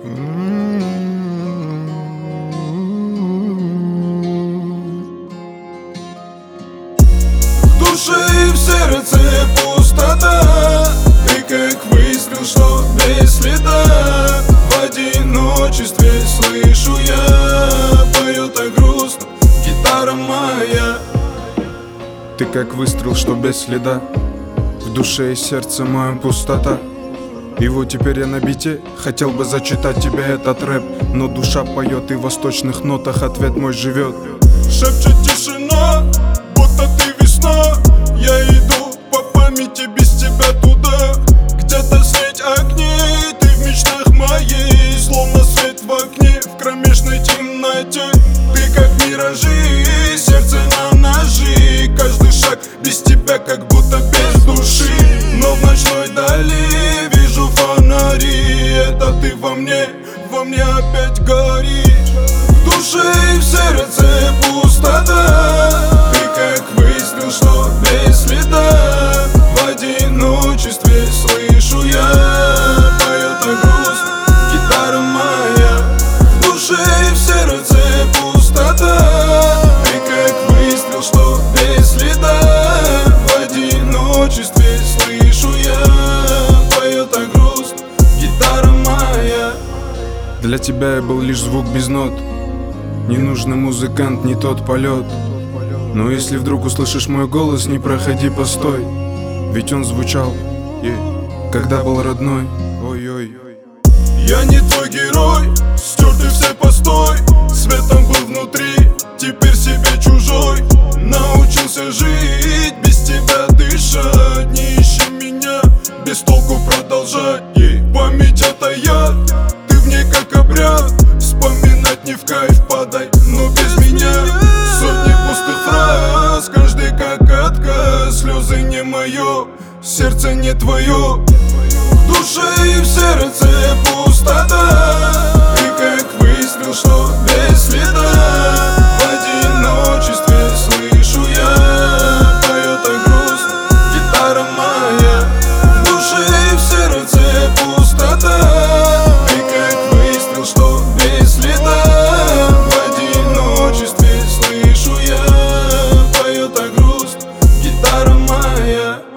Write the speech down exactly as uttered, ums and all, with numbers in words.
В душе и в сердце пустота. Ты как выстрел, что без следа. В одиночестве слышу я, поет так грустно гитара моя. Ты как выстрел, что без следа. В душе и сердце моя пустота. И вот теперь я на бите, хотел бы зачитать тебе этот рэп, но душа поет, и в восточных нотах ответ мой живет. Шепчет тишина, будто ты весна. Я иду по памяти без тебя туда. Где-то средь огней, ты в мечтах моей. Словно свет в окне, в кромешной темноте. Ты как миражи, сердце на ножи. Каждый шаг без тебя, как будто без души. Но в ночной дали вижу фонари. Это ты во мне, во мне опять горишь. В душе и в сердце пустота. Ты как выстрел, что без следа. В одиночестве слышу я, поет так грустно гитара моя. В душе и в сердце пустота. Ты как выстрел, что без следа. В одиночестве слышу я, поет так грустно гитара моя. Для тебя я был лишь звук без нот. Ненужный музыкант, не тот полет. Но если вдруг услышишь мой голос, не проходи, постой. Ведь он звучал, yeah, когда был родной. Ой-ой. Я не твой герой, стертый все постой. Светом был внутри, теперь себе чужой. Научился жить, без тебя дышать. Не ищи меня, без толку продолжать, yeah. Память это яд, ты в ней как обряд. Вспоминать не в кайф, подай, но без меня. Сотни пустых фраз, каждый как отказ. Слезы не мое, сердце не твое. В душе и в сердце пустота. Ты как выстрел, что без следа. В одиночестве слышу я, поет так грустно гитара моя. В душе и в сердце пустота. Ты как выстрел, что без следа. В одиночестве слышу я, поет так грустно гитара моя.